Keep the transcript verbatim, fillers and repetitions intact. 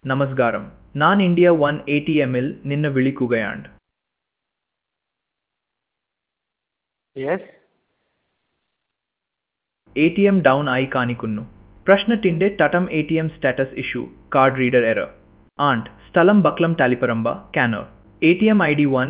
നമസ്കാരം. ഞാൻ India one A T എമ്മിൽ നിന്ന് വിളിക്കുകയാണ്. Yes. A T M down ആയി കാണിക്കുന്നു. പ്രശ്നത്തിന്റെ തട്ടം A T M status issue, card reader error and സ്ഥലം ബക്ലം Taliparamba, Kannur. A T M I D one